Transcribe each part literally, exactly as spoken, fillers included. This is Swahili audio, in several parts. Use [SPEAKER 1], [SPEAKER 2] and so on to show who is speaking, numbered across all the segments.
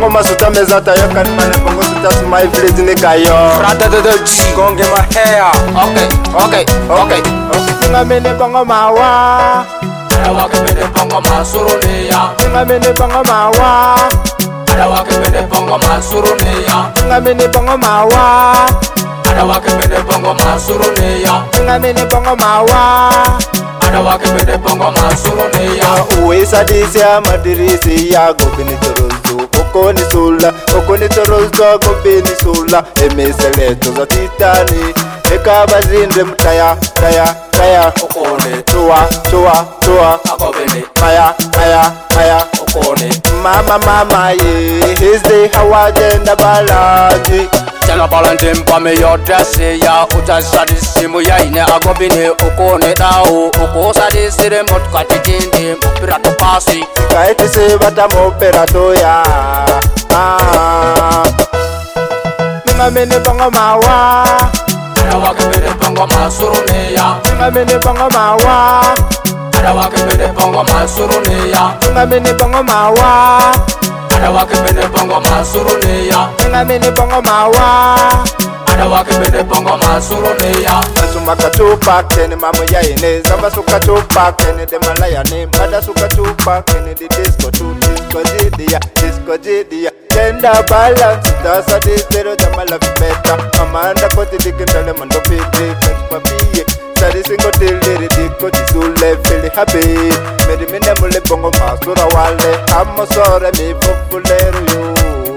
[SPEAKER 1] Bongoma suta mezata yo kan mana bongo suta smile village ne kayo.
[SPEAKER 2] Rada da da G. Gonge my hair. Okay, okay, okay.
[SPEAKER 1] Ngamene Bongoma wa.
[SPEAKER 2] Adawa kemene Bongoma surunia.
[SPEAKER 1] Ngamene Bongoma wa.
[SPEAKER 2] Adawa kemene Bongoma surunia.
[SPEAKER 1] Ngamene Bongoma wa.
[SPEAKER 2] Adawa kemene Bongoma surunia.
[SPEAKER 1] Ngamene Bongoma wa.
[SPEAKER 2] Adawa kemene Bongoma surunia.
[SPEAKER 1] Uwesa disia madirisi ya gobini torozo. Okoni sola, okoni torozo gobini sola. Emeseleto za titani. Eka bazinde mtaya, taya, taya.
[SPEAKER 2] Okone
[SPEAKER 1] Tua, tua, tua.
[SPEAKER 2] agobini.
[SPEAKER 1] Maya, maya, maya.
[SPEAKER 2] Okone
[SPEAKER 1] Mama, mama, ye. His day hawajenda balaji.
[SPEAKER 2] Tell about them for me your dress ya uta sadi simu ya ine agobini okone dao oko sadi sire mot katitindi operato pasi
[SPEAKER 1] Kaiti se bata mo operato ya. Ah. Ngamene Bongoma wa.
[SPEAKER 2] Adawa kemene Bongoma surunia.
[SPEAKER 1] Ngamene Bongoma wa.
[SPEAKER 2] Adawa kemene Bongoma surunia.
[SPEAKER 1] Ngamene Bongoma wa.
[SPEAKER 2] Adawa kemene Bongoma surunia.
[SPEAKER 1] Ngamene Bongoma wa.
[SPEAKER 2] Adawa kemene Bongoma surunia.
[SPEAKER 1] Asumaka tupa kene mamu ya ine. Zamba suka tupa kene de malaya ne. Mada suka tupa kene di disco tu disco jidia, disco jidia. Gender balance, that's a disco jamala vipeta. Amanda koti dikendale mando piti papiye. Sari singo tili diko jisule fili happy. Meri mine mule Bongoma sura wale. Amo sore mi populeru yo.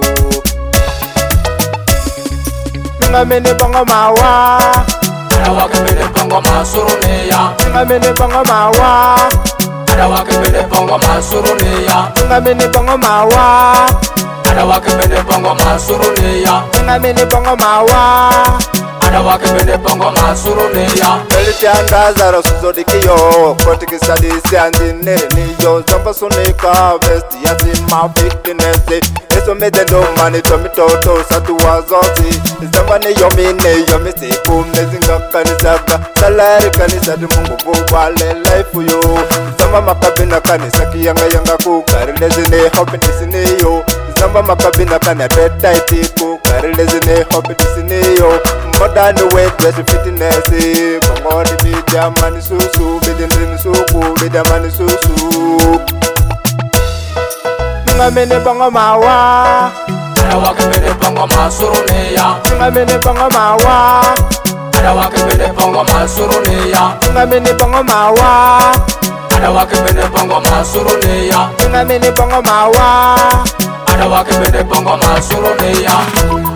[SPEAKER 1] Ngamene Bongoma wa.
[SPEAKER 2] Adawa kemene Bongoma surunia.
[SPEAKER 1] Ngamene Bongoma wa.
[SPEAKER 2] Adawa kemene Bongoma surunia.
[SPEAKER 1] Ngamene Bongoma wa.
[SPEAKER 2] Adawa kemene Bongoma surunia.
[SPEAKER 1] Ngamene Bongoma wa.
[SPEAKER 2] Adawa kemene Bongoma surunia.
[SPEAKER 1] Meliti andaza rasuzodi kiyo. Koti kisadisi andinere niyo. Zamba sunika vesti yazima fitinesi. Eso medendo mani tomi toto satu wazozi. Zamba ni yomi ne yomi siku mnezinga kanisaka. Salari kanisa di mungu bubale life yo. Zamba makabina kanisa kiyanga yanga kukarilezi ne hopi nisini yo. Zamba makabina kanya teta itiku karilezi ne hopi nisini yo. Modern way dress fitness. Bongoni bidia mani susu. Bidindrini suku bidia mani susu. Ngamene Bongoma wa.
[SPEAKER 2] Adawa kemene Bongoma surunia.
[SPEAKER 1] Ngamene Bongoma wa.
[SPEAKER 2] Adawa kemene Bongoma surunia.
[SPEAKER 1] Ngamene Bongoma wa.
[SPEAKER 2] Adawa kemene Bongoma surunia.
[SPEAKER 1] Ngamene Bongoma wa.
[SPEAKER 2] Adawa kemene Bongoma surunia.